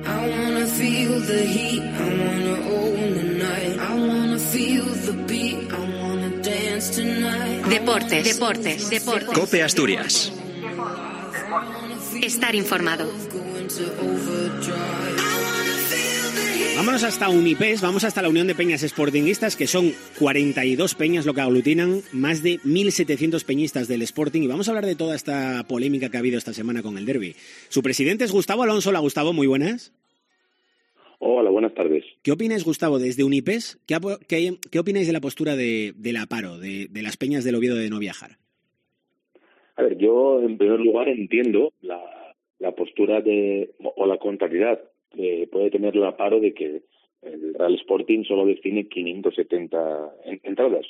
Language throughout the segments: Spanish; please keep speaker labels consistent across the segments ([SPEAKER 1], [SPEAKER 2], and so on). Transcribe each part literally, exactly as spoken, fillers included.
[SPEAKER 1] I wanna feel the heat, I wanna own the night. I wanna feel the beat, I wanna dance tonight.
[SPEAKER 2] Deportes, deportes, deportes.
[SPEAKER 3] COPE Asturias.
[SPEAKER 2] Estar informado.
[SPEAKER 4] Vámonos hasta Unipes, vamos hasta la Unión de Peñas Sportinguistas, que son cuarenta y dos peñas lo que aglutinan, más de mil setecientos peñistas del Sporting, y vamos a hablar de toda esta polémica que ha habido esta semana con el derbi. Su presidente es Gustavo Alonso. Hola, Gustavo, muy buenas.
[SPEAKER 5] Hola, buenas tardes.
[SPEAKER 4] ¿Qué opináis, Gustavo, desde Unipes? ¿Qué, qué, qué opináis de la postura de, de la paro, de, de las peñas del Oviedo de no viajar?
[SPEAKER 5] A ver, yo en primer lugar entiendo la, la postura de, o la contrariedad que puede tener la paro de que el Real Sporting solo destine quinientas setenta entradas.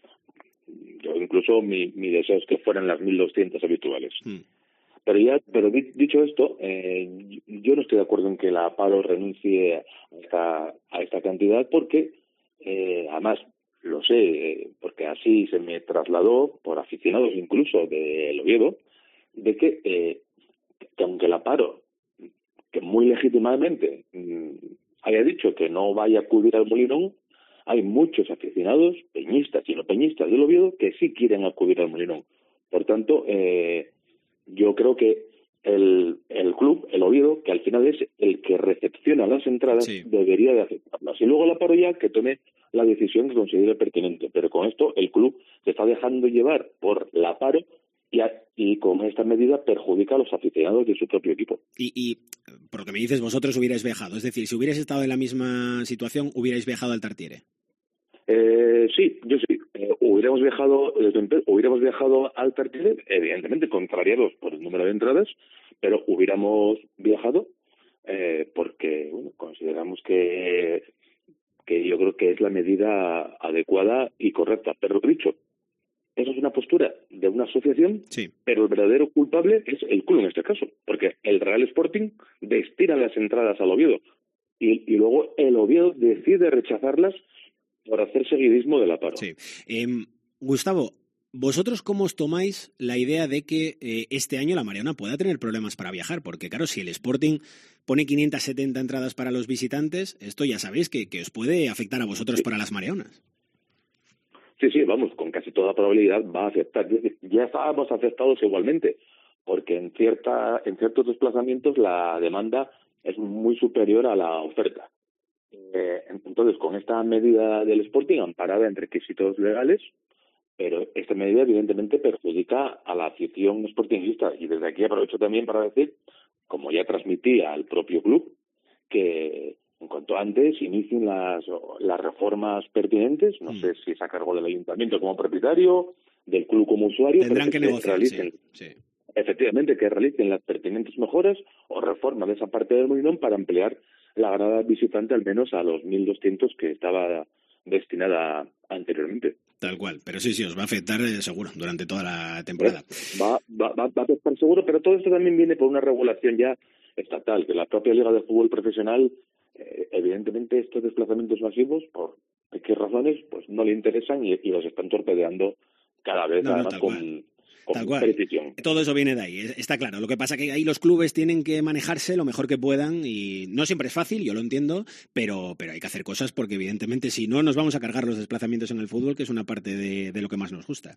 [SPEAKER 5] Yo incluso mi, mi deseo es que fueran las mil doscientas habituales. Mm. Pero ya, pero dicho esto, eh, yo no estoy de acuerdo en que la paro renuncie a esta, a esta cantidad porque, eh, además, lo sé, eh, porque así se me trasladó por aficionados incluso del Oviedo, de que, eh, que aunque la paro, que muy legítimamente mmm, haya dicho que no vaya a acudir al Molinón, hay muchos aficionados, peñistas y no peñistas del Oviedo, que sí quieren acudir al Molinón. Por tanto, eh, yo creo que el, el club, el Oviedo, que al final es el que recepciona las entradas, sí, debería de aceptarlas. Y luego la paro ya que tome la decisión que considere pertinente. Pero con esto el club se está dejando llevar por la paro y, a, y con esta medida perjudica a los aficionados de su propio equipo.
[SPEAKER 4] Y, y por lo que me dices, vosotros hubierais viajado. Es decir, si hubierais estado en la misma situación, hubierais viajado al Tartiere.
[SPEAKER 5] Eh, sí, yo sí. Eh, hubiéramos viajado, hubiéramos viajado al Tartiere, evidentemente contrariados por el número de entradas, pero hubiéramos viajado eh, porque bueno, consideramos que que yo creo que es la medida adecuada y correcta. Pero lo dicho, eso es una postura de una asociación, sí, pero el verdadero culpable es el club en este caso, porque el Real Sporting destina las entradas al Oviedo y, y luego el Oviedo decide rechazarlas por hacer seguidismo de la paro.
[SPEAKER 4] Sí. Eh, Gustavo, ¿vosotros cómo os tomáis la idea de que eh, este año la Mariona pueda tener problemas para viajar? Porque claro, si el Sporting pone quinientas setenta entradas para los visitantes, esto ya sabéis que, que os puede afectar a vosotros, sí, para las Marianas.
[SPEAKER 5] Sí, sí, vamos, con casi toda probabilidad va a afectar. Ya estábamos afectados igualmente, porque en cierta en ciertos desplazamientos la demanda es muy superior a la oferta. Eh, entonces, con esta medida del Sporting, amparada en requisitos legales, pero esta medida evidentemente perjudica a la afición sportingista. Y desde aquí aprovecho también para decir, como ya transmití al propio club, que en cuanto antes inicien las, las reformas pertinentes, no mm. sé si es a cargo del ayuntamiento como propietario, del club como usuario,
[SPEAKER 4] tendrán
[SPEAKER 5] pero
[SPEAKER 4] que, que negociar,
[SPEAKER 5] realicen,
[SPEAKER 4] sí, sí.
[SPEAKER 5] efectivamente, que realicen las pertinentes mejoras o reforma de esa parte del Molinón para ampliar la grada visitante al menos a los mil doscientos que estaba destinada anteriormente.
[SPEAKER 4] Tal cual, pero sí, sí, os va a afectar eh, seguro durante toda la temporada.
[SPEAKER 5] Va, va, va, va a afectar seguro, pero todo esto también viene por una regulación ya estatal, que la propia Liga de Fútbol Profesional, eh, evidentemente estos desplazamientos masivos, por qué razones, pues no le interesan y, y los están torpedeando cada vez, no, además no, con... Cual.
[SPEAKER 4] Tal cual. Todo eso viene de ahí, está claro. Lo que pasa es que ahí los clubes tienen que manejarse lo mejor que puedan y no siempre es fácil, yo lo entiendo, pero, pero hay que hacer cosas porque evidentemente si no nos vamos a cargar los desplazamientos en el fútbol, que es una parte de, de lo que más nos gusta.